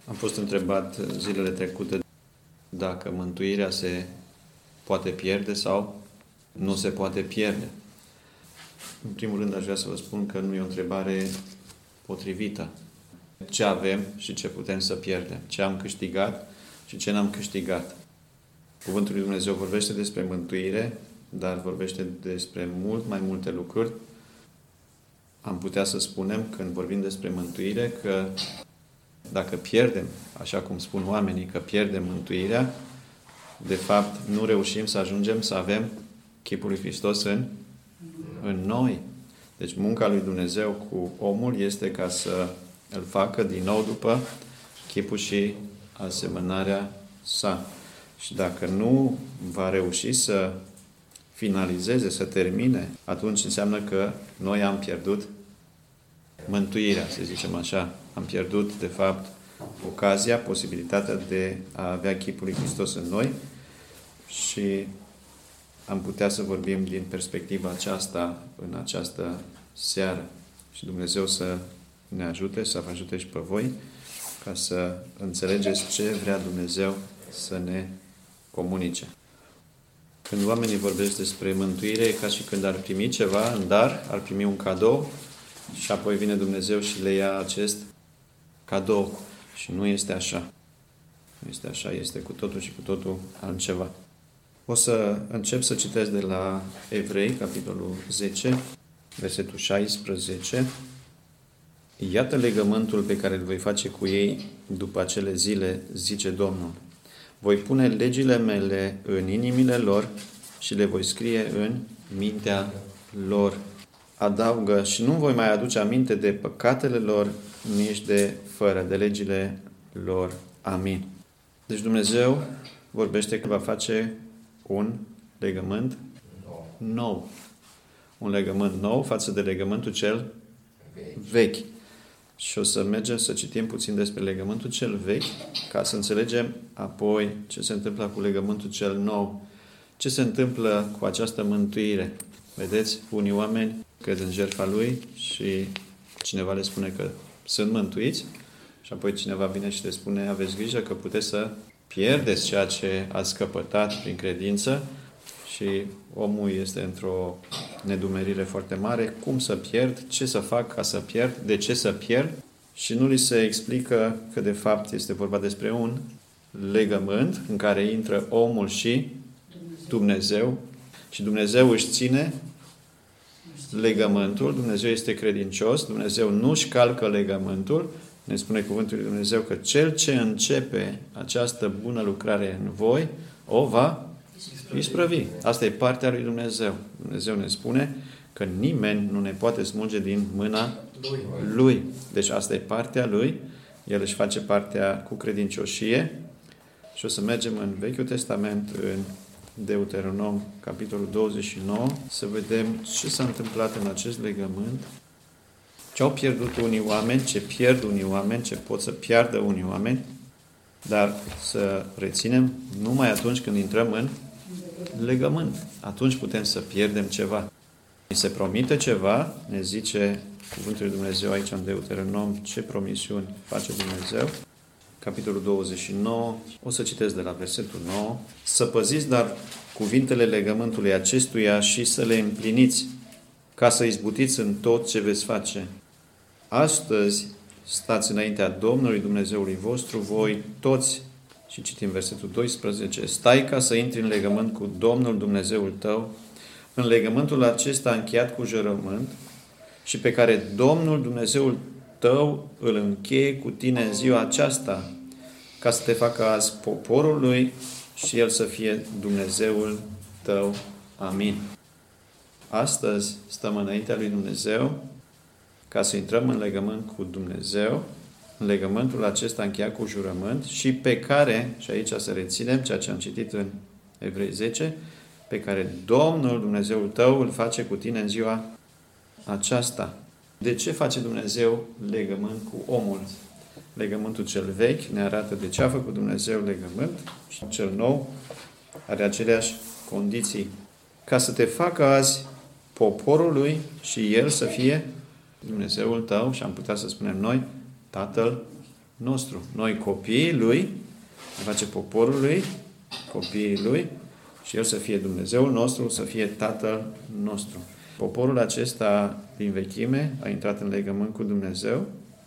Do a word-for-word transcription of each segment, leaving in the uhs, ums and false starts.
Am fost întrebat zilele trecute dacă mântuirea se poate pierde sau nu se poate pierde. În primul rând aș vrea să vă spun că nu e o întrebare potrivită. Ce avem și ce putem să pierdem? Ce am câștigat și ce n-am câștigat? Cuvântul lui Dumnezeu vorbește despre mântuire, dar vorbește despre mult mai multe lucruri. Am putea să spunem, când vorbim despre mântuire, că dacă pierdem, așa cum spun oamenii, că pierdem mântuirea, de fapt nu reușim să ajungem să avem chipul lui Hristos în, în noi. Deci munca lui Dumnezeu cu omul este ca să îl facă din nou după chipul și asemănarea sa. Și dacă nu va reuși să finalizeze, să termine, atunci înseamnă că noi am pierdut mântuirea, să zicem așa. Am pierdut, de fapt, ocazia, posibilitatea de a avea chipul lui Hristos în noi și am putea să vorbim din perspectiva aceasta în această seară. Și Dumnezeu să ne ajute, să vă ajute și pe voi, ca să înțelegeți ce vrea Dumnezeu să ne comunice. Când oamenii vorbesc despre mântuire, e ca și când ar primi ceva în dar, ar primi un cadou și apoi vine Dumnezeu și le ia acest cadou. Și nu este așa. Nu este așa, este cu totul și cu totul altceva. O să încep să citesc de la Evrei, capitolul zece, versetul șaisprezece. Iată legământul pe care îl voi face cu ei după acele zile, zice Domnul. Voi pune legile mele în inimile lor și le voi scrie în mintea lor. Adaugă, și nu voi mai aduce aminte de păcatele lor, nici de fără de legile lor. Amin. Deci Dumnezeu vorbește că va face un legământ nou. Un legământ nou față de legământul cel vechi. Și o să mergem să citim puțin despre legământul cel vechi, ca să înțelegem apoi ce se întâmplă cu legământul cel nou. Ce se întâmplă cu această mântuire? Vedeți, unii oameni cred în jertfa Lui și cineva le spune că sunt mântuiți și apoi cineva vine și le spune aveți grijă că puteți să pierdeți ceea ce ați căpătat prin credință și omul este într-o nedumerire foarte mare. Cum să pierd? Ce să fac ca să pierd? De ce să pierd? Și nu li se explică că de fapt este vorba despre un legământ în care intră omul și Dumnezeu și Dumnezeu își ține legământul, Dumnezeu este credincios, Dumnezeu nu-și calcă legământul. Ne spune cuvântul lui Dumnezeu că cel ce începe această bună lucrare în voi, o va isprăvi. Asta e partea lui Dumnezeu. Dumnezeu ne spune că nimeni nu ne poate smulge din mâna Lui. Deci asta e partea Lui. El își face partea cu credincioșie. Și o să mergem în Vechiul Testament, în Deuteronom, capitolul douăzeci și nouă, să vedem ce s-a întâmplat în acest legământ, ce au pierdut unii oameni, ce pierd unii oameni, ce pot să piardă unii oameni, dar să reținem numai atunci când intrăm în legământ. Atunci putem să pierdem ceva. Ni se promite ceva, ne zice cuvântul lui Dumnezeu aici în Deuteronom, ce promisiuni face Dumnezeu. Capitolul douăzeci și nouă, o să citesc de la versetul nouă. Să păziți dar cuvintele legământului acestuia și să le împliniți, ca să izbutiți în tot ce veți face. Astăzi stați înaintea Domnului Dumnezeului vostru, voi toți, și citim versetul doisprezece, stai ca să intri în legământ cu Domnul Dumnezeul tău, în legământul acesta încheiat cu jurământ și pe care Domnul Dumnezeul tău îl încheie cu tine în ziua aceasta, ca să te facă azi poporul lui și el să fie Dumnezeul tău. Amin. Astăzi stăm înaintea lui Dumnezeu ca să intrăm în legământ cu Dumnezeu, în legământul acesta încheiat cu jurământ și pe care, și aici să reținem ceea ce am citit în Evrei zece, pe care Domnul Dumnezeul tău îl face cu tine în ziua aceasta. De ce face Dumnezeu legământ cu omul? Legământul cel vechi ne arată de ce a făcut Dumnezeu legământ și cel nou are aceleași condiții. Ca să te facă azi poporul lui și el să fie Dumnezeul tău și am putea să spunem noi, Tatăl nostru. Noi copiii Lui, ne face poporul Lui, copiii Lui, și El să fie Dumnezeul nostru, să fie Tatăl nostru. Poporul acesta din vechime a intrat în legământ cu Dumnezeu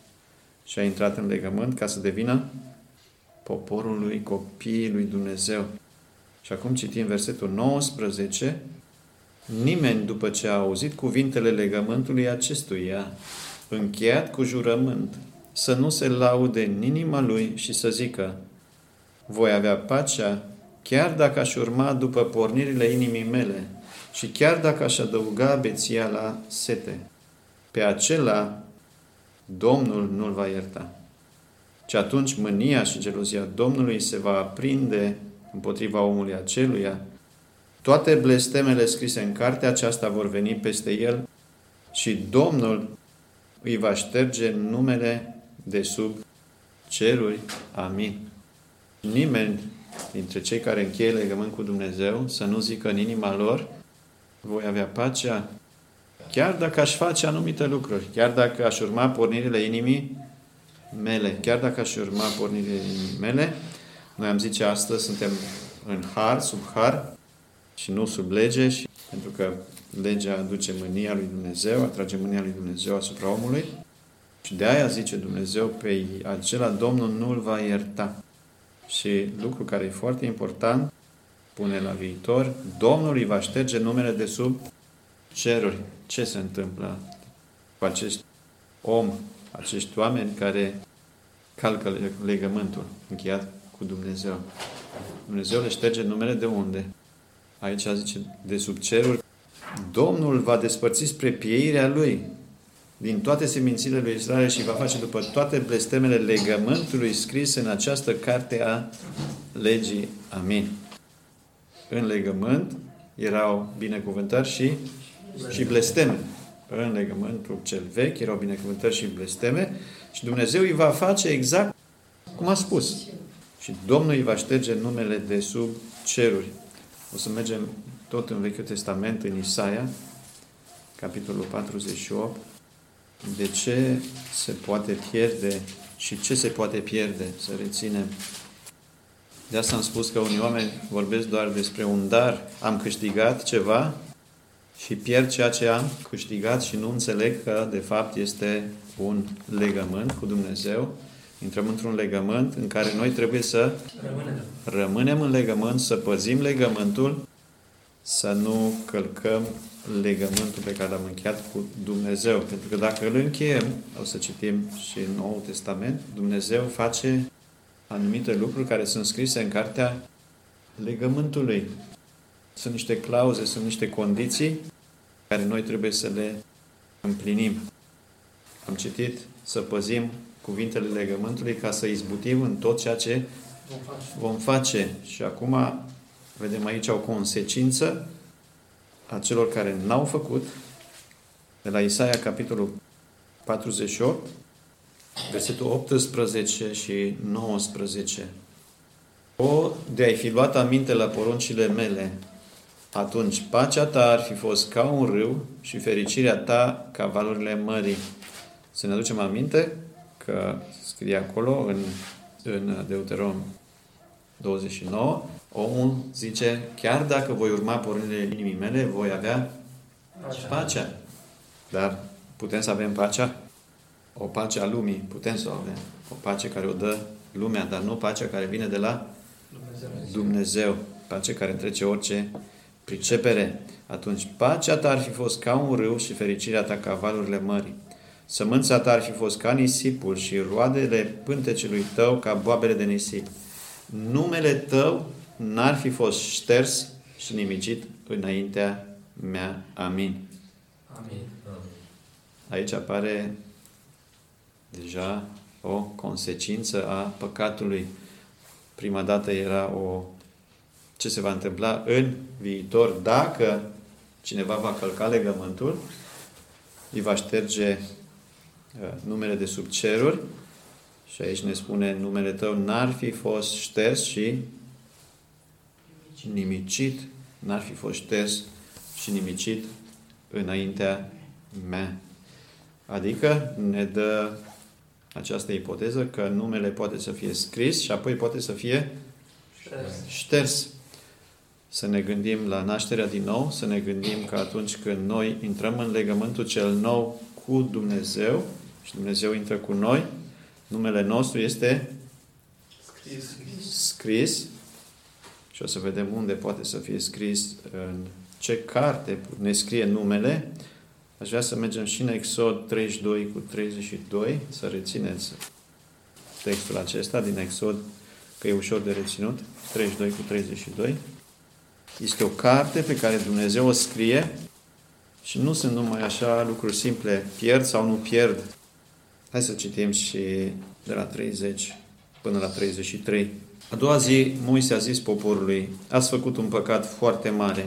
și a intrat în legământ ca să devină poporul Lui, copiii Lui Dumnezeu. Și acum citim versetul nouăsprezece. Nimeni, după ce a auzit cuvintele legământului acestuia, încheiat cu jurământ, să nu se laude în inima lui și să zică: voi avea pacea, chiar dacă aș urma după pornirile inimii mele și chiar dacă aș adăuga beția la sete. Pe acela Domnul nu-l va ierta. Și atunci mânia și gelozia Domnului se va aprinde împotriva omului aceluia. Toate blestemele scrise în cartea aceasta vor veni peste el și Domnul îi va șterge numele de sub ceruri. Amin. Nimeni dintre cei care încheie legământ cu Dumnezeu să nu zică în inima lor: voi avea pacea, chiar dacă aș face anumite lucruri, chiar dacă aș urma pornirile inimii mele, chiar dacă aș urma pornirile inimii mele. Noi am zice astăzi suntem în har, sub har și nu sub lege, și pentru că legea aduce mânia lui Dumnezeu, atrage mânia lui Dumnezeu asupra omului. Și de aia zice Dumnezeu: pe acela Domnul nu îl va ierta. Și lucru care e foarte important, pune la viitor: Domnul îi va șterge numele de sub ceruri. Ce se întâmplă cu acești om, acești oameni care calcă legământul încheiat cu Dumnezeu? Dumnezeu le șterge numele de unde? Aici zice de sub ceruri. Domnul va despărți spre pieirea Lui din toate semințile lui Israel și va face după toate blestemele legământului scris în această carte a legii. Amin. În legământ erau binecuvântări și, și blesteme. În legământul cel vechi erau binecuvântări și blesteme și Dumnezeu îi va face exact cum a spus. Și Domnul îi va șterge numele de sub ceruri. O să mergem tot în Vechiul Testament, în Isaia, capitolul patruzeci și opt. De ce se poate pierde și ce se poate pierde, să reținem. De asta am spus că unii oameni vorbesc doar despre un dar. Am câștigat ceva și pierd ceea ce am câștigat și nu înțeleg că, de fapt, este un legământ cu Dumnezeu. Intrăm într-un legământ în care noi trebuie să rămânem, rămânem în legământ, să păzim legământul, să nu călcăm legământul pe care l-am încheiat cu Dumnezeu. Pentru că dacă îl încheiem, o să citim și în Noul Testament, Dumnezeu face anumite lucruri care sunt scrise în cartea legământului. Sunt niște clauze, sunt niște condiții care noi trebuie să le împlinim. Am citit să păzim cuvintele legământului ca să izbutim în tot ceea ce vom face. Și acum vedem aici o consecință a celor care n-au făcut, de la Isaia, capitolul patruzeci și opt, versetul optsprezece și nouăsprezece. O, de ai fi luat aminte la poruncile mele, atunci pacea ta ar fi fost ca un râu și fericirea ta ca valurile mării. Să ne aducem aminte că scrie acolo în, în Deuteronom douăzeci și nouă, omul zice: chiar dacă voi urma pornirile inimii mele, voi avea pacea. pacea. Dar putem să avem pacea? O pace a lumii putem să o avem. O pace care o dă lumea, dar nu pacea care vine de la Dumnezeu. Dumnezeu. Pace care întrece orice pricepere. Atunci pacea ta ar fi fost ca un râu și fericirea ta ca valurile mării. Sămânța ta ar fi fost ca nisipul și roadele pântecelui tău ca boabele de nisip. Numele tău n-ar fi fost șters și nimicit înaintea mea. Amin. Amin. Aici apare deja o consecință a păcatului. Prima dată era o ce se va întâmpla în viitor dacă cineva va călca legământul, îi va șterge numele de sub ceruri și aici ne spune: numele tău n-ar fi fost șters și nimicit, n-ar fi fost șters și nimicit înaintea mea. Adică ne dă această ipoteză că numele poate să fie scris și apoi poate să fie șters. șters. Să ne gândim la nașterea din nou, să ne gândim că atunci când noi intrăm în legământul cel nou cu Dumnezeu și Dumnezeu intră cu noi, numele nostru este scris. scris și o să vedem unde poate să fie scris, în ce carte ne scrie numele. Aș vrea să mergem și în Exod treizeci și doi cu treizeci și doi, să rețineți textul acesta din Exod, că e ușor de reținut, treizeci și doi cu treizeci și doi. Este o carte pe care Dumnezeu o scrie și nu sunt numai așa lucruri simple, pierd sau nu pierd. Hai să citim și de la treizeci până la treizeci și trei. A doua zi, Moise a zis poporului: ați făcut un păcat foarte mare.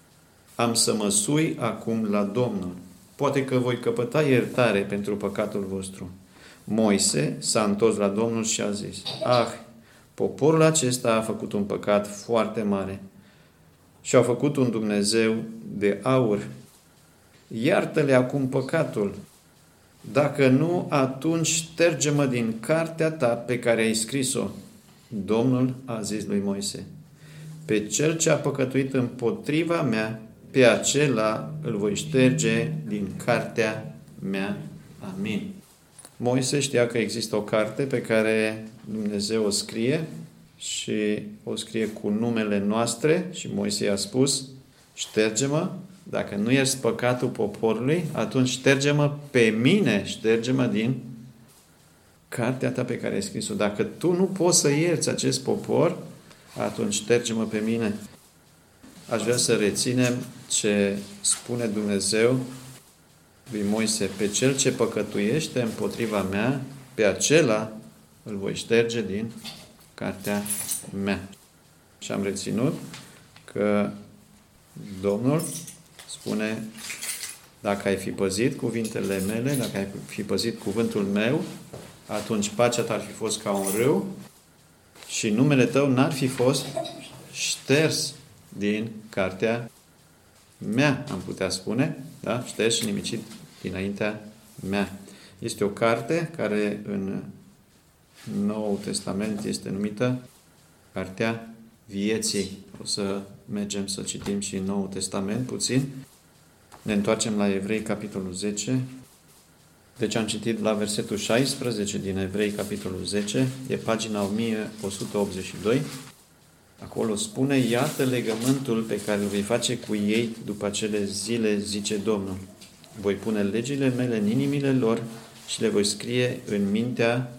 Am să mă sui acum la Domnul. Poate că voi căpăta iertare pentru păcatul vostru. Moise s-a întors la Domnul și a zis: ah, poporul acesta a făcut un păcat foarte mare și au făcut un Dumnezeu de aur. Iartă-le acum păcatul. Dacă nu, atunci șterge-mă din cartea ta pe care ai scris-o. Domnul a zis lui Moise: pe cel ce a păcătuit împotriva mea, pe acela îl voi șterge din cartea mea. Amin. Moise știa că există o carte pe care Dumnezeu o scrie și o scrie cu numele noastre și Moise i-a spus: șterge-mă, dacă nu ierți păcatul poporului, atunci șterge-mă pe mine, șterge-mă din cartea ta pe care ai scris-o. Dacă tu nu poți să ierți acest popor, atunci șterge-mă pe mine. Aș vrea să reținem ce spune Dumnezeu lui Moise: pe cel ce păcătuiește împotriva mea, pe acela îl voi șterge din cartea mea. Și am reținut că Domnul spune: dacă ai fi păzit cuvintele mele, dacă ai fi păzit cuvântul meu, atunci pacea ta ar fi fost ca un râu și numele tău n-ar fi fost șters din cartea mea, am putea spune, da? Șters și nimicit dinaintea mea. Este o carte care în Noul Testament este numită Cartea Vieții. O să mergem să citim și în Noul Testament puțin. Ne întoarcem la Evrei, capitolul zece. Deci am citit la versetul șaisprezece din Evrei, capitolul zece. E pagina o mie o sută optzeci și doi. Acolo spune: iată legământul pe care îl voi face cu ei după acele zile, zice Domnul. Voi pune legile mele în inimile lor și le voi scrie în mintea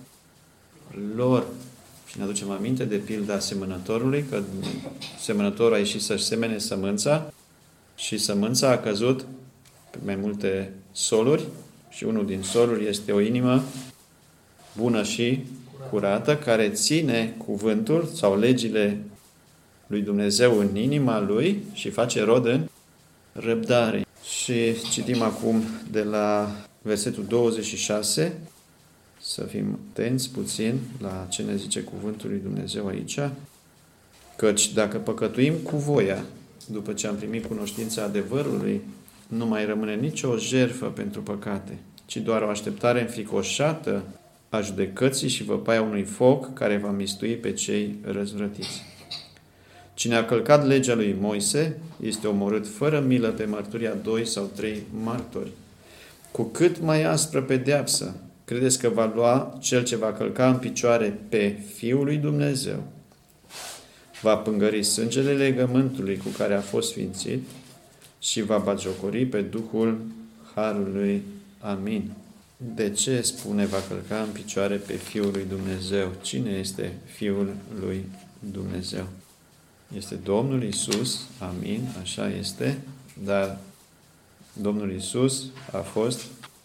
lor. Și ne aducem aminte de pilda semănătorului, că semănătorul a ieșit să-și semene sămânța și sămânța a căzut pe mai multe soluri și unul din soluri este o inimă bună și curată, care ține cuvântul sau legile lui Dumnezeu în inima lui și face rod în răbdare. Și citim acum de la versetul douăzeci și șase, să fim atenți puțin la ce ne zice cuvântul lui Dumnezeu aici, căci dacă păcătuim cu voia, după ce am primit cunoștința adevărului, nu mai rămâne nicio jertfă pentru păcate, ci doar o așteptare înfricoșată a judecății și văpaia unui foc care va mistui pe cei răzvrătiți. Cine a călcat legea lui Moise este omorât fără milă pe mărturia doi sau trei martori. Cu cât mai aspră pedeapsă credeți că va lua cel ce va călca în picioare pe Fiul lui Dumnezeu? Va pângări sângele legământului cu care a fost sfințit și va batjocori pe Duhul Harului. Amin. De ce spune va călca în picioare pe Fiul lui Dumnezeu? Cine este Fiul lui Dumnezeu? Este Domnul Iisus, amin, așa este, dar Domnul Iisus a fost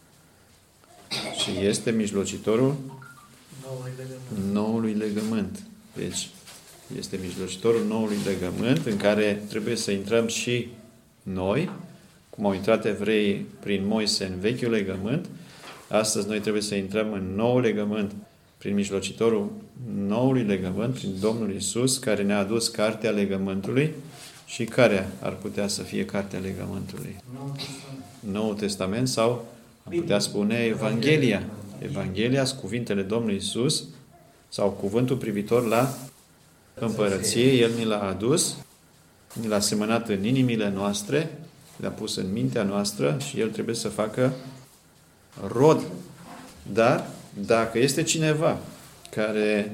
și este mijlocitorul noului legământ. noului legământ. Deci, este mijlocitorul noului legământ în care trebuie să intrăm și noi, cum au intrat evreii prin Moise în vechiul legământ. Astăzi noi trebuie să intrăm în noul legământ prin mijlocitorul noului legământ, prin Domnul Iisus, care ne-a adus cartea legământului. Și care ar putea să fie cartea legământului? Noul Testament, Noul Testament sau am putea spune Evanghelia. Evanghelia, cuvintele Domnului Iisus sau cuvântul privitor la împărăție. El ni l-a adus, ni l-a semănat în inimile noastre, l-a pus în mintea noastră și El trebuie să facă rod. Dar dacă este cineva care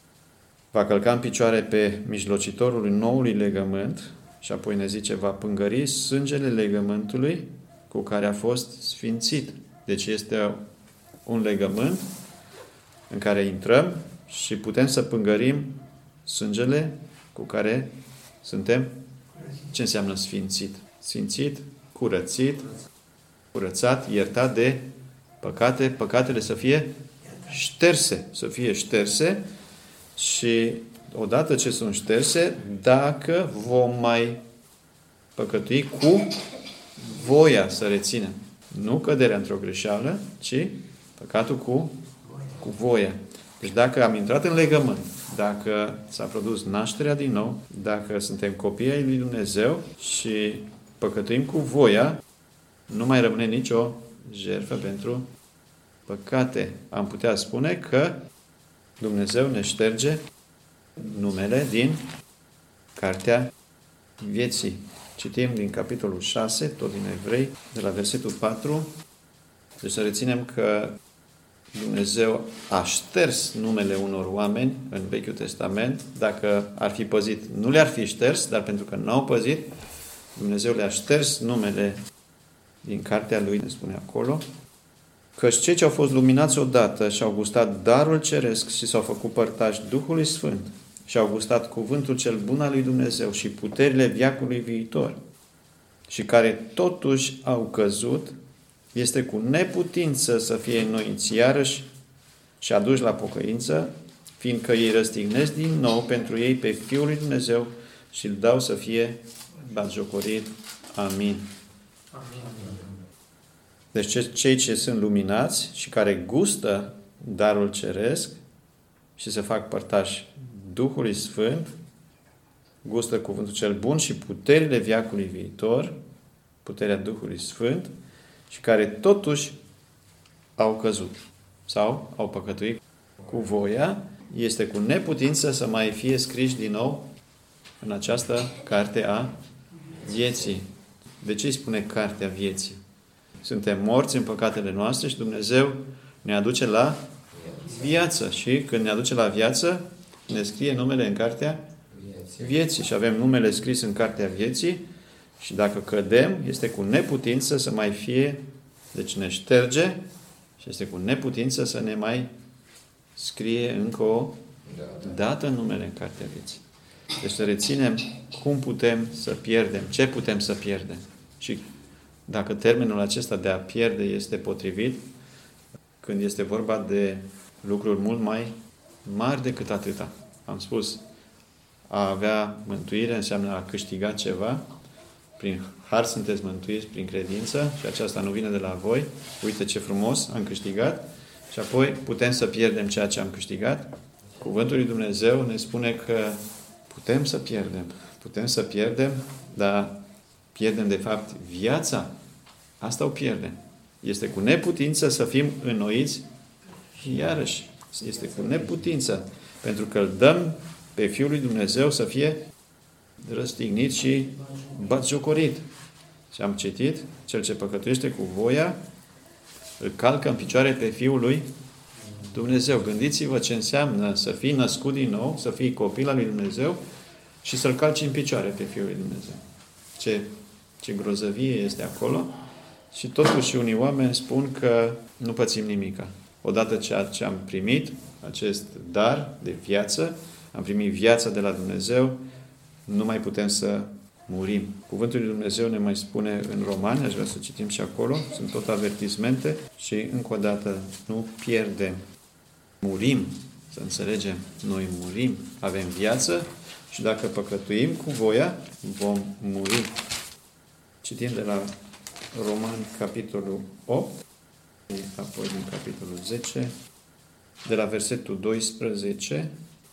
va călca în picioare pe mijlocitorul noului legământ și apoi ne zice, va pângări sângele legământului cu care a fost sfințit. Deci este un legământ în care intrăm și putem să pângărim sângele cu care suntem. Ce înseamnă sfințit? Sfințit, curățit, curățat, iertat de păcate, păcatele să fie șterse, să fie șterse și odată ce sunt șterse, dacă vom mai păcătui cu voia să reținem. Nu căderea într-o greșeală, ci păcatul cu, cu voia. Deci dacă am intrat în legământ, dacă s-a produs nașterea din nou, dacă suntem copii ai lui Dumnezeu și păcătuim cu voia, nu mai rămâne nicio jertfă pentru păcate. Am putea spune că Dumnezeu ne șterge numele din Cartea Vieții. Citim din capitolul șase, tot din Evrei, de la versetul patru. Deci să reținem că Dumnezeu a șters numele unor oameni în Vechiul Testament. Dacă ar fi păzit, nu le-ar fi șters, dar pentru că n-au păzit, Dumnezeu le-a șters numele din cartea Lui, ne spune acolo, căci cei ce au fost luminați odată și au gustat darul ceresc și s-au făcut părtași Duhului Sfânt și au gustat cuvântul cel bun al lui Dumnezeu și puterile veacului viitor și care totuși au căzut, este cu neputință să fie înnoiți iarăși și aduși la pocăință, fiindcă ei răstignesc din nou pentru ei pe Fiul lui Dumnezeu și îl dau să fie batjocorit. Amin. Amin. Deci cei ce sunt luminați și care gustă darul ceresc și se fac părtași Duhului Sfânt, gustă cuvântul cel bun și puterile veacului viitor, puterea Duhului Sfânt, și care totuși au căzut sau au păcătuit cu voia, este cu neputință să mai fie scriși din nou în această carte a vieții. De ce îi spune cartea vieții? Suntem morți în păcatele noastre și Dumnezeu ne aduce la viață. Și când ne aduce la viață, ne scrie numele în cartea vieții. Și avem numele scris în cartea vieții și dacă cădem, este cu neputință să mai fie, deci ne șterge și este cu neputință să ne mai scrie încă o dată numele în cartea vieții. Deci să reținem cum putem să pierdem, ce putem să pierdem. Și dacă termenul acesta de a pierde este potrivit, când este vorba de lucruri mult mai mari decât atâta. Am spus, a avea mântuire înseamnă a câștiga ceva. Prin har sunteți mântuiți, prin credință, și aceasta nu vine de la voi. Uite ce frumos am câștigat. Și apoi putem să pierdem ceea ce am câștigat. Cuvântul lui Dumnezeu ne spune că putem să pierdem. Putem să pierdem, dar pierdem de fapt viața. Asta o pierdem. Este cu neputință să fim înnoiți iarăși. Este cu neputință. Pentru că îl dăm pe Fiul lui Dumnezeu să fie răstignit și batjocorit. Și am citit, cel ce păcătuiește cu voia, îl calcă în picioare pe Fiul lui Dumnezeu. Gândiți-vă ce înseamnă să fii născut din nou, să fii copil al lui Dumnezeu și să-l calci în picioare pe Fiul lui Dumnezeu. Ce, ce grozăvie este acolo. Și totuși unii oameni spun că nu pățim nimica. Odată ce, ce am primit acest dar de viață, am primit viața de la Dumnezeu, nu mai putem să murim. Cuvântul lui Dumnezeu ne mai spune în Romani, aș vrea să citim și acolo, sunt tot avertismente și încă o dată nu pierdem. Murim, să înțelegem, noi murim, avem viață și dacă păcătuim cu voia, vom muri. Citim de la Romani, capitolul opt, apoi din capitolul zece, de la versetul doisprezece.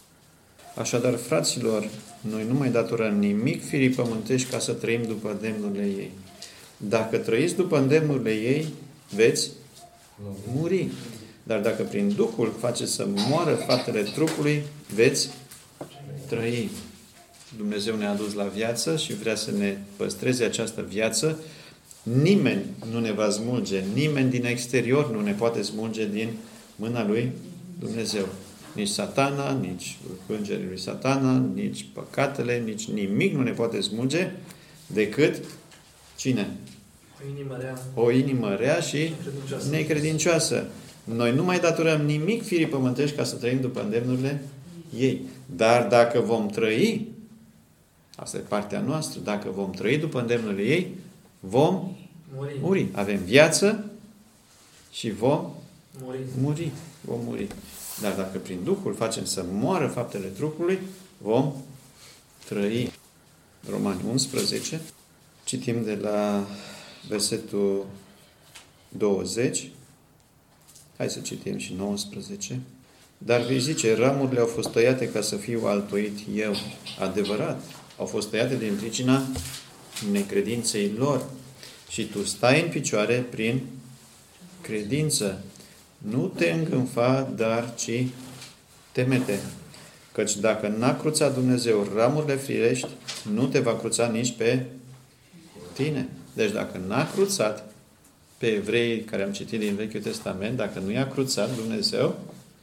Așadar, fraților, noi nu mai datorăm nimic firii pământești ca să trăim după îndemnurile ei. Dacă trăiți după îndemnurile ei, veți muri. Dar dacă prin Duhul faceți să moară faptele trupului, veți trăi. Dumnezeu ne-a adus la viață și vrea să ne păstreze această viață. Nimeni nu ne va smulge, nimeni din exterior nu ne poate smulge din mâna lui Dumnezeu. Nici Satana, nici îngerii lui Satana, nici păcatele, nici nimic nu ne poate smulge decât cine? O inimă rea. O inimă rea și necredincioasă. necredincioasă. Noi nu mai datorăm nimic firii pământești ca să trăim după îndemnurile ei. Dar dacă vom trăi, asta e partea noastră, dacă vom trăi după îndemnurile ei, vom muri. muri. Avem viață și vom muri. muri. Vom muri. Dar dacă prin Duhul facem să moară faptele trupului, vom trăi. Romani unsprezece, citim de la versetul douăzeci. Hai să citim și nouăsprezece. Dar vei zice, ramurile au fost tăiate ca să fiu altoit eu. Adevărat, au fost tăiate din pricina necredinței lor. Și tu stai în picioare prin credință. Nu te îngânfa, dar ci temete. Căci dacă n-a cruțat Dumnezeu ramurile firești, nu te va cruța nici pe tine. Deci dacă n-a cruțat pe evrei care am citit din Vechiul Testament, dacă nu i-a cruțat Dumnezeu,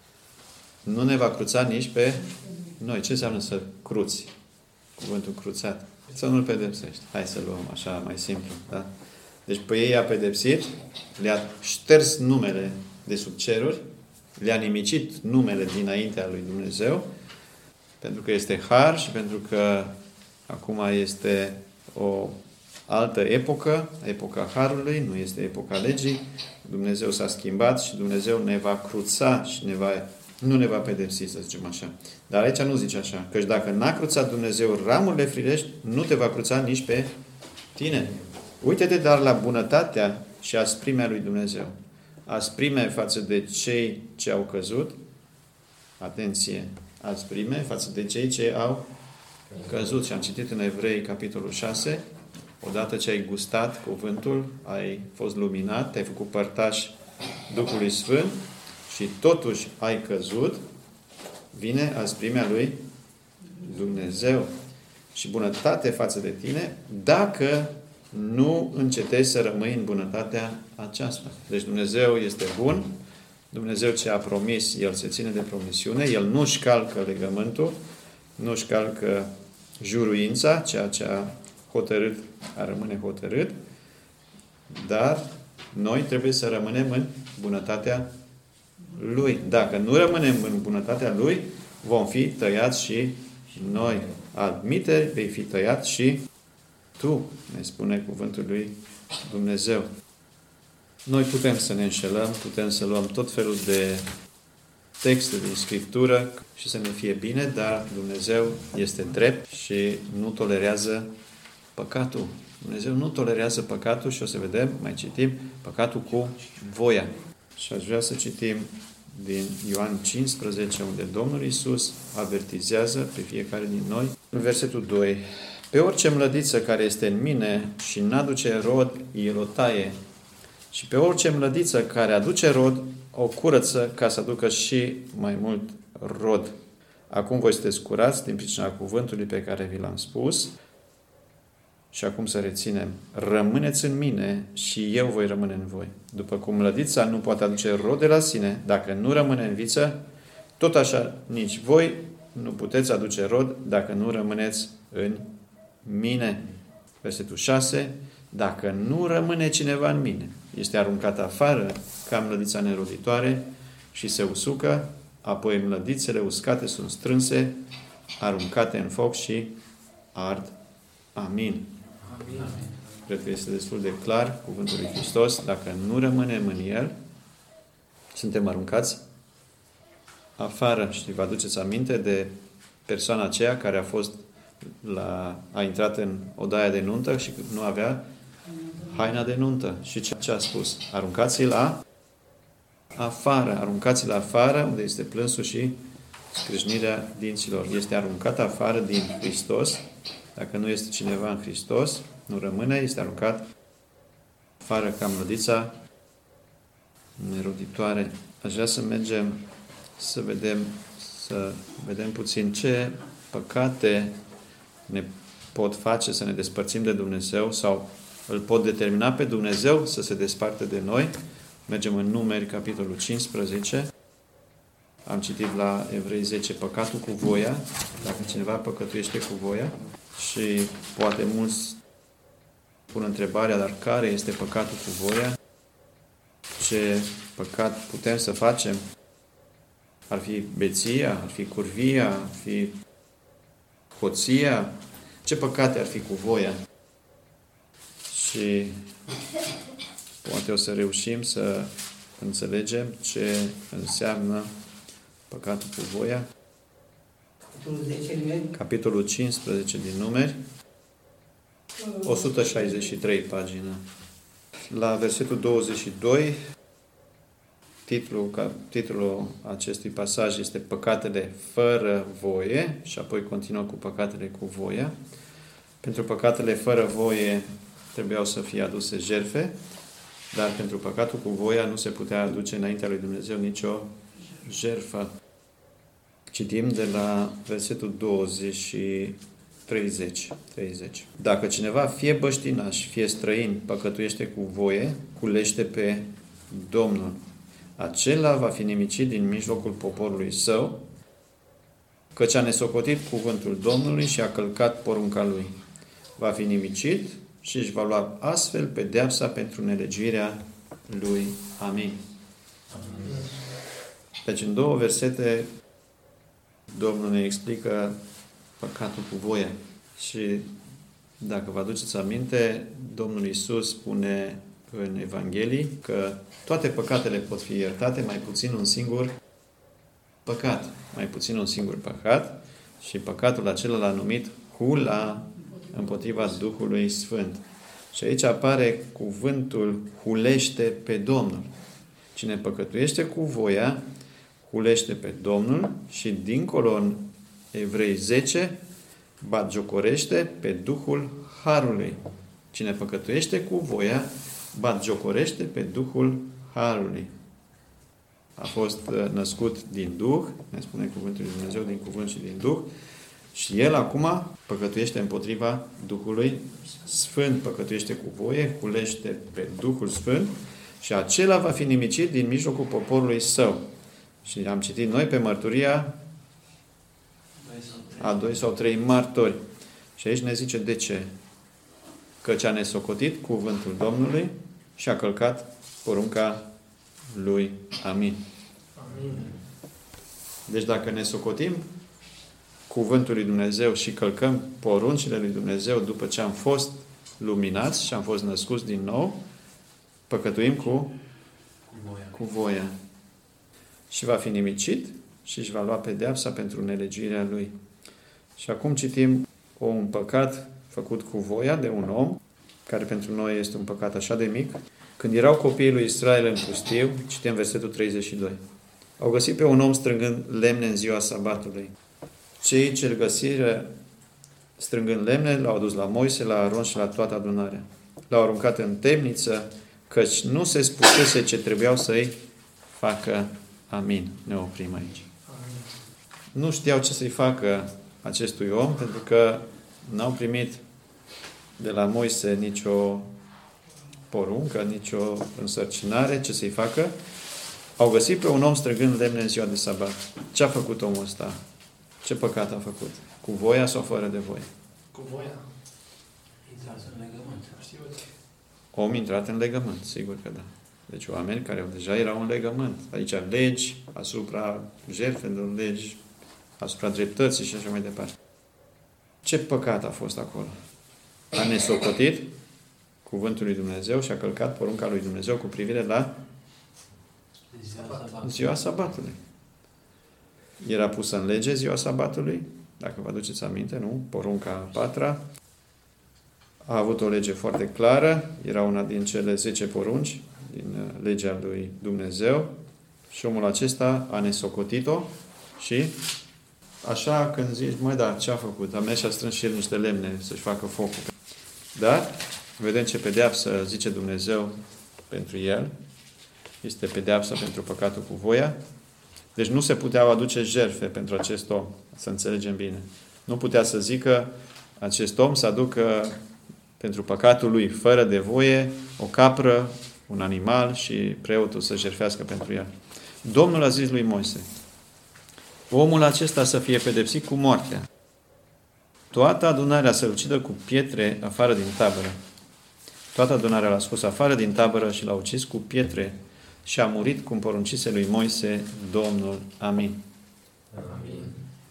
nu ne va cruța nici pe noi. Ce înseamnă să cruți? Cuvântul cruțat. Să nu-l pedepsești. Hai să luăm așa mai simplu. Da? Deci pe ei i-a pedepsit, le-a șters numele de sub ceruri, le-a nimicit numele dinaintea lui Dumnezeu, pentru că este har și pentru că acum este o altă epocă, epoca harului, nu este epoca legii. Dumnezeu s-a schimbat și Dumnezeu ne va cruța și ne va, nu ne va pedepsi, să zicem așa. Dar aici nu zice așa, căci dacă n-a cruțat Dumnezeu ramurile firești, nu te va cruța nici pe tine. Uite-te dar la bunătatea și asprimea lui Dumnezeu. Asprime față de cei ce au căzut, atenție, asprime față de cei ce au căzut. Și am citit în Evrei, capitolul șase, odată ce ai gustat cuvântul, ai fost luminat, te-ai făcut părtaș Duhului Sfânt și totuși ai căzut, vine asprimea lui Dumnezeu și bunătate față de tine, dacă nu încetezi să rămâi în bunătatea aceasta. Deci Dumnezeu este bun, Dumnezeu ce a promis, El se ține de promisiune, El nu-și calcă legământul, nu-și calcă juruința, ceea ce a hotărât, a rămâne hotărât, dar noi trebuie să rămânem în bunătatea Lui. Dacă nu rămânem în bunătatea Lui, vom fi tăiați și noi. Altminteri, vei fi tăiat și tu, ne spune cuvântul lui Dumnezeu. Noi putem să ne înșelăm, putem să luăm tot felul de texte din Scriptură și să ne fie bine, dar Dumnezeu este drept și nu tolerează păcatul. Dumnezeu nu tolerează păcatul și o să vedem, mai citim, păcatul cu voia. Și aș vrea să citim din Ioan cincisprezece, unde Domnul Iisus avertizează pe fiecare din noi. În versetul doi. Pe orice mlădiță care este în mine și n-aduce rod, El o taie. Și pe orice mlădiță care aduce rod, o curăță ca să aducă și mai mult rod. Acum voi sunteți curați din pricina cuvântului pe care vi l-am spus. Și acum să reținem. Rămâneți în mine și eu voi rămâne în voi. După cum mlădița nu poate aduce rod de la sine, dacă nu rămâne în viță, tot așa nici voi nu puteți aduce rod dacă nu rămâneți în mine. Versetul șase. Dacă nu rămâne cineva în mine, este aruncat afară ca mlădița neroditoare și se usucă, apoi mlădițele uscate sunt strânse, aruncate în foc și ard. Amin. Amin. Cred că este destul de clar cuvântul lui Hristos. Dacă nu rămânem în El, suntem aruncați afară. Și vă aduceți aminte de persoana aceea care a fost la, a intrat în odaia de nuntă și nu avea haina de nuntă. Și ce a spus? Aruncați-l la afară. Aruncați-l afară, unde este plânsul și scrâșnirea dinților. Este aruncat afară din Hristos. Dacă nu este cineva în Hristos, nu rămâne, este aruncat afară ca mlădița neroditoare. Aș vrea să mergem să vedem, să vedem puțin ce păcate ne pot face să ne despărțim de Dumnezeu sau îl pot determina pe Dumnezeu să se desparte de noi. Mergem în Numeri, capitolul cincisprezece. Am citit la Evrei zece, păcatul cu voia. Dacă cineva păcătuiește cu voia și poate mulți pun întrebarea, dar care este păcatul cu voia? Ce păcat putem să facem? Ar fi beția, ar fi curvia, ar fi hoția. Ce păcate ar fi cu voia? Și poate o să reușim să înțelegem ce înseamnă păcatul cu voia. Capitolul cincisprezece din Numeri, o sută șaizeci și trei pagină. La versetul douăzeci și doi, titlul, titlul acestui pasaj este Păcatele fără voie și apoi continuă cu păcatele cu voia. Pentru păcatele fără voie trebuiau să fie aduse jertfe, dar pentru păcatul cu voia nu se putea aduce înaintea lui Dumnezeu nicio jertfă. Citim de la versetul douăzeci și treizeci. treizeci. Dacă cineva, fie băștinaș, fie străin, păcătuiește cu voie, culește pe Domnul. Acela va fi nimicit din mijlocul poporului său, căci a nesocotit cuvântul Domnului și a călcat porunca lui. Va fi nimicit și își va lua astfel pedeapsa pentru nelegiuirea lui. Amin. Amin. Deci în două versete Domnul ne explică păcatul cu voia. Și dacă vă aduceți aminte, Domnul Iisus spune în Evanghelii că toate păcatele pot fi iertate, mai puțin un singur păcat. Mai puțin un singur păcat și păcatul acela l-a numit hula împotriva Duhului Sfânt. Și aici apare cuvântul hulește pe Domnul. Cine păcătuiește cu voia, hulește pe Domnul și dincolo în Evrei zece, batjocorește pe Duhul Harului. Cine păcătuiește cu voia, batjocorește pe Duhul Harului. A fost născut din Duh, ne spune cuvântul lui Dumnezeu, din cuvânt și din Duh, și el acum păcătuiește împotriva Duhului Sfânt, păcătuiește cu voie, hulește pe Duhul Sfânt și acela va fi nimicit din mijlocul poporului său. Și am citit noi pe mărturia a doi sau trei martori. Și aici ne zice de ce. Căci a nesocotit cuvântul Domnului și a călcat porunca lui. Amin. Amin. Deci dacă ne socotim cuvântul lui Dumnezeu și călcăm poruncile lui Dumnezeu după ce am fost luminați și am fost născuți din nou, păcătuim cu, cu voia. Cu voia. Și va fi nimicit și își va lua pedeapsa pentru nelegiuirea lui. Și acum citim un păcat făcut cu voia de un om, care pentru noi este un păcat așa de mic. Când erau copiii lui Israel în pustiu, citim versetul treizeci și doi. Au găsit pe un om strângând lemne în ziua sabatului. Cei ce îl găsiră strângând lemne l-au adus la Moise, la Aron și la toată adunarea. L-au aruncat în temniță, căci nu se spusese ce trebuiau să-i facă. Amin. Ne oprim aici. Amin. Nu știau ce să-i facă acestui om, pentru că n-au primit de la Moise nicio poruncă, nicio însărcinare, ce să-i facă. Au găsit pe un om strângând lemne în ziua de sabat. Ce a făcut omul ăsta? Ce păcat a făcut? Cu voia sau fără de voie? Cu voia. Intrat în legământ. Om intrat în legământ, sigur că da. Deci oameni care deja erau în legământ. Aici legi asupra jertfelor, legi asupra dreptății și așa mai departe. Ce păcat a fost acolo? A nesocotit cuvântul lui Dumnezeu și a călcat porunca lui Dumnezeu cu privire la ziua sabatului. Ziua sabatului. Era pusă în lege ziua sabatului, dacă vă aduceți aminte, nu? Porunca a patra. A avut o lege foarte clară, era una din cele zece porunci din legea lui Dumnezeu și omul acesta a nesocotit-o și așa când zici, măi, da, ce a făcut? A mers și a strâns și el niște lemne să-și facă focul. Dar vedem ce pedeapsă zice Dumnezeu pentru el. Este pedeapsa pentru păcatul cu voia. Deci nu se puteau aduce jertfe pentru acest om, să înțelegem bine. Nu putea să zică acest om să aducă pentru păcatul lui, fără de voie, o capră, un animal și preotul să jertfească pentru el. Domnul a zis lui Moise, omul acesta să fie pedepsit cu moartea. Toată adunarea să-l ucidă cu pietre afară din tabără. Toată adunarea l-a scos afară din tabără și l-a ucis cu pietre și a murit cum poruncise lui Moise Domnul. Amin. Amin.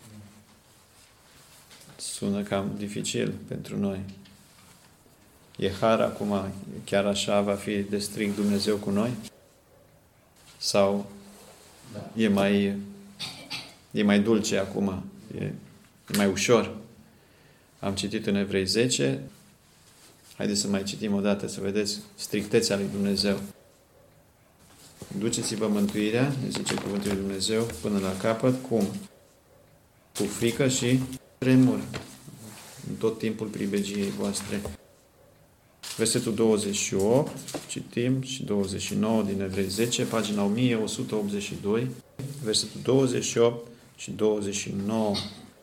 Sună cam dificil pentru noi. E har acum, chiar așa va fi de strict Dumnezeu cu noi? Sau Da. e mai, e mai dulce acum? E, e mai ușor? Am citit în Evrei zece. Haideți să mai citim o dată, să vedeți strictețea lui Dumnezeu. Duceți-vă mântuirea, ne zice cuvântul lui Dumnezeu, până la capăt. Cum? Cu frică și tremur. În tot timpul pribegiei voastre. Versetul douăzeci și opt, citim, și douăzeci și nouă din Evrei zece, pagina o mie o sută optzeci și doi, versetul douăzeci și opt și douăzeci și nouă.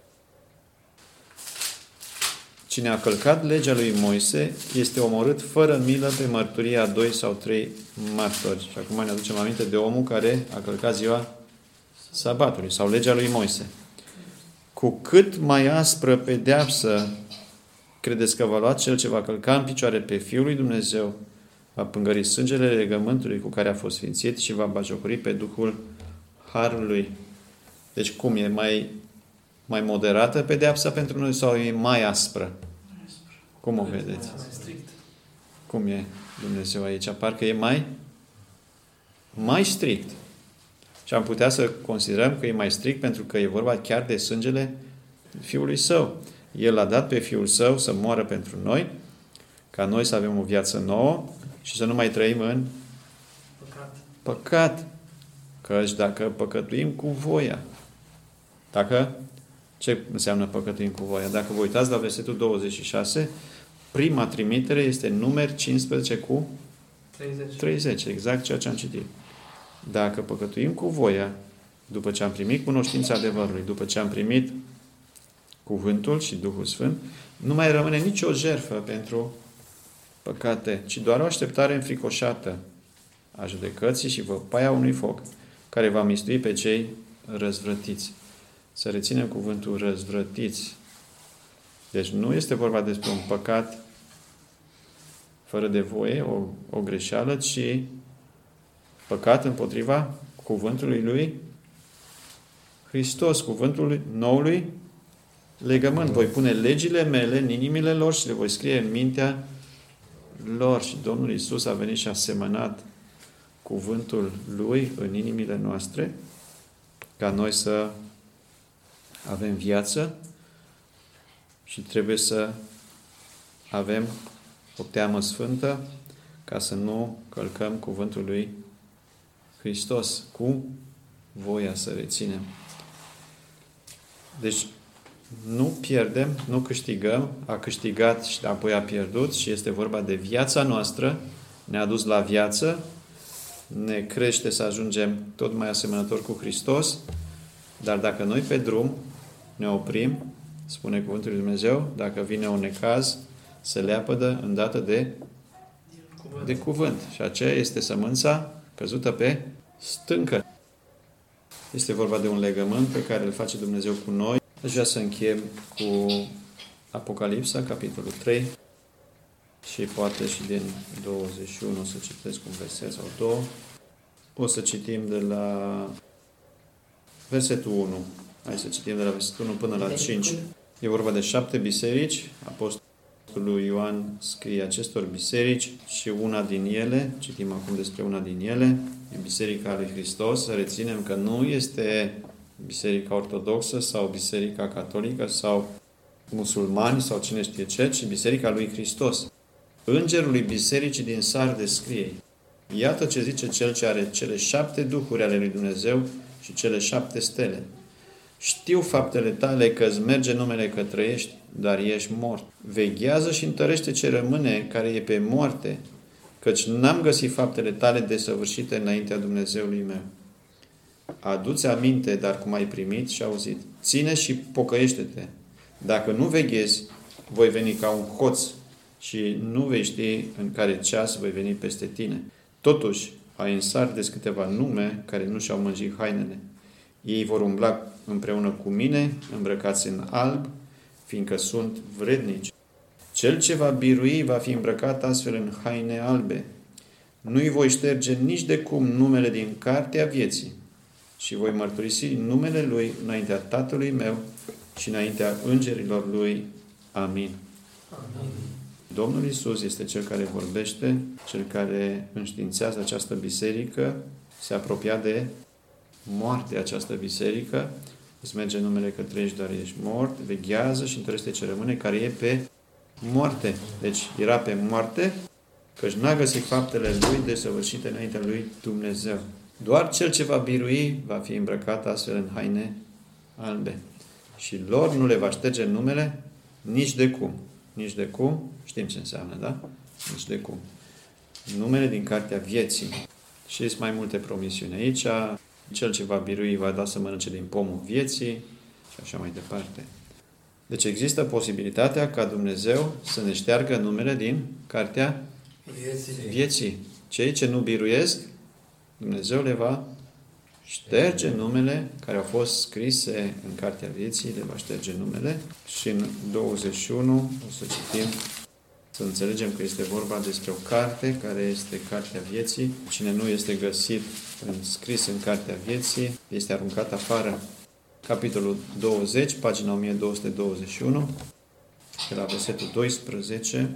Cine a călcat legea lui Moise este omorât fără milă pe mărturia a doi sau trei martori. Și acum ne aducem aminte de omul care a călcat ziua sabatului sau legea lui Moise. Cu cât mai aspră pedeapsă credeți că va lua cel ce va călca în picioare pe Fiul lui Dumnezeu, va pângări sângele legământului cu care a fost sfințit și va batjocori pe Duhul Harului. Deci cum? E mai, mai moderată pedeapsa pentru noi sau e mai aspră? Cum o vedeți? Cum e Dumnezeu aici? Parcă e mai mai strict. Și am putea să considerăm că e mai strict pentru că e vorba chiar de sângele Fiului Său. El a dat pe Fiul Său să moară pentru noi, ca noi să avem o viață nouă și să nu mai trăim în Păcat. păcat. Căci dacă păcătuim cu voia, dacă, ce înseamnă păcătuim cu voia? Dacă vă uitați la versetul douăzeci și șase, prima trimitere este Numeri cincisprezece cu treizeci. treizeci, exact ceea ce am citit. Dacă păcătuim cu voia, după ce am primit cunoștința adevărului, după ce am primit Cuvântul și Duhul Sfânt, nu mai rămâne nicio jertfă pentru păcate, ci doar o așteptare înfricoșată a judecății și văpaia unui foc care va mistui pe cei răzvrătiți. Să reținem cuvântul răzvrătiți. Deci nu este vorba despre un păcat fără de voie, o, o greșeală, ci păcat împotriva cuvântului lui Hristos, cuvântul noului legământ. Voi pune legile mele în inimile lor și le voi scrie în mintea lor. Și Domnul Iisus a venit și a semănat cuvântul Lui în inimile noastre, ca noi să avem viață și trebuie să avem o teamă sfântă ca să nu călcăm cuvântul Lui Hristos cu voia să reținem. Deci, nu pierdem, nu câștigăm, a câștigat și apoi a pierdut și este vorba de viața noastră, ne-a dus la viață, ne crește să ajungem tot mai asemănători cu Hristos, dar dacă noi pe drum ne oprim, spune cuvântul lui Dumnezeu, dacă vine un necaz, se leapădă îndată de, de cuvânt. Și aceea este sămânța căzută pe stâncă. Este vorba de un legământ pe care îl face Dumnezeu cu noi. Aș vrea să încheiem cu Apocalipsa, capitolul trei, și poate și din douăzeci și unu o să citesc un verset sau două. O să citim de la versetul unu. Hai să citim de la versetul unu până la cinci. E vorba de șapte biserici. Apostolul Ioan scrie acestor biserici și una din ele, citim acum despre una din ele, e Biserica lui Hristos. Să reținem că nu este Biserica Ortodoxă sau Biserica Catolică sau musulmani sau cine știe ce, ci Biserica lui Hristos. Îngerului Bisericii din Sardes scrie: iată ce zice cel ce are cele șapte duhuri ale lui Dumnezeu și cele șapte stele. Știu faptele tale că îți merge numele că trăiești, dar ești mort. Veghează și întărește ce rămâne, care e pe moarte, căci n-am găsit faptele tale desăvârșite înaintea Dumnezeului meu. Adu-ți aminte, dar cum ai primit și auzit. Ține și pocăiește-te. Dacă nu veghezi, voi veni ca un hoț și nu vei ști în care ceas voi veni peste tine. Totuși, ai în Sardes câteva nume care nu și-au mânjit hainele. Ei vor umbla împreună cu mine, îmbrăcați în alb, fiindcă sunt vrednici. Cel ce va birui va fi îmbrăcat astfel în haine albe. Nu-i voi șterge nici de cum numele din cartea vieții și voi mărturisi numele lui înaintea Tatălui meu și înaintea îngerilor lui. Amin. Amin. Domnul Iisus este Cel care vorbește, Cel care înștiințează această biserică, se apropia de moartea această biserică, îți merge numele că treci, dar ești mort, veghează și întărește ce rămâne, care e pe moarte. Deci era pe moarte, căci n-a găsit faptele lui desăvârșite înaintea lui Dumnezeu. Doar cel ce va birui va fi îmbrăcat astfel în haine albe. Și lor nu le va șterge numele nici de cum. Nici de cum, știm ce înseamnă, da? Nici de cum. Numele din cartea vieții. Și sunt mai multe promisiuni aici. Cel ce va birui va da să mănânce din pomul vieții și așa mai departe. Deci există posibilitatea ca Dumnezeu să ne șteargă numele din cartea Vieții. vieții. Cei ce nu biruiesc, Dumnezeu le va șterge numele care au fost scrise în cartea vieții, le va șterge numele. Și în douăzeci și unu o să citim, să înțelegem că este vorba despre o carte care este cartea vieții. Cine nu este găsit scris în cartea vieții este aruncat afară. Capitolul douăzeci, pagina o mie două sute douăzeci și unu, de la versetul doisprezece.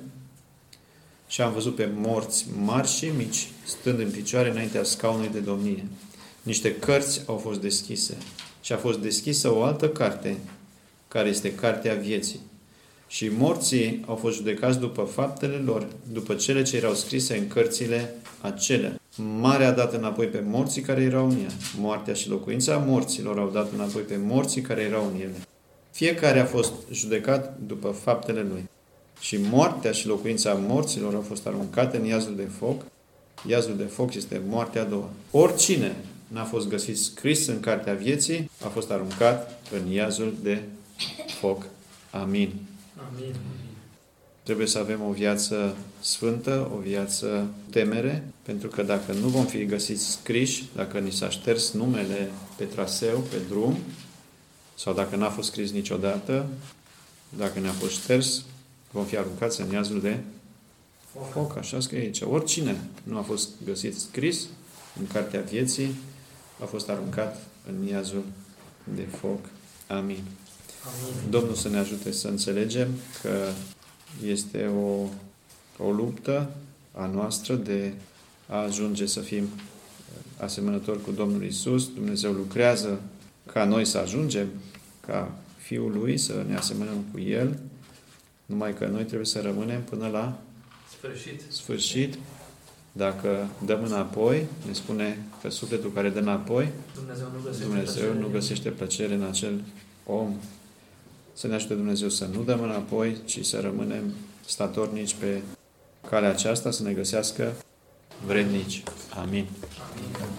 Și am văzut pe morți mari și mici, stând în picioare înaintea scaunului de domnie. Niște cărți au fost deschise. Și a fost deschisă o altă carte, care este cartea vieții. Și morții au fost judecați după faptele lor, după cele ce erau scrise în cărțile acelea. Marea a dat înapoi pe morții care erau în ea. Moartea și locuința morților au dat înapoi pe morții care erau în ele. Fiecare a fost judecat după faptele lui. Și moartea și locuința morților au fost aruncate în iazul de foc. Iazul de foc este moartea a doua. Oricine n-a fost găsit scris în cartea vieții a fost aruncat în iazul de foc. Amin. Amin. Trebuie să avem o viață sfântă, o viață temere, pentru că dacă nu vom fi găsiți scriși, dacă ni s-a șters numele pe traseu, pe drum, sau dacă n-a fost scris niciodată, dacă ne-a fost șters, vom fi aruncați în iazul de foc. Așa scrie aici. Oricine nu a fost găsit scris în cartea vieții, a fost aruncat în iazul de foc. Amin. Amin. Domnul să ne ajute să înțelegem că este o, o luptă a noastră de a ajunge să fim asemănători cu Domnul Iisus. Dumnezeu lucrează ca noi să ajungem ca Fiul Lui, să ne asemănăm cu El, numai că noi trebuie să rămânem până la Sfârșit. sfârșit. Dacă dăm înapoi, ne spune că sufletul care dă înapoi, Dumnezeu nu găsește Dumnezeu plăcere nu în găsește plăcere în acel om. Să ne ajute Dumnezeu să nu dăm înapoi, ci să rămânem statornici pe calea aceasta, să ne găsească vrednici. Amin. Amin.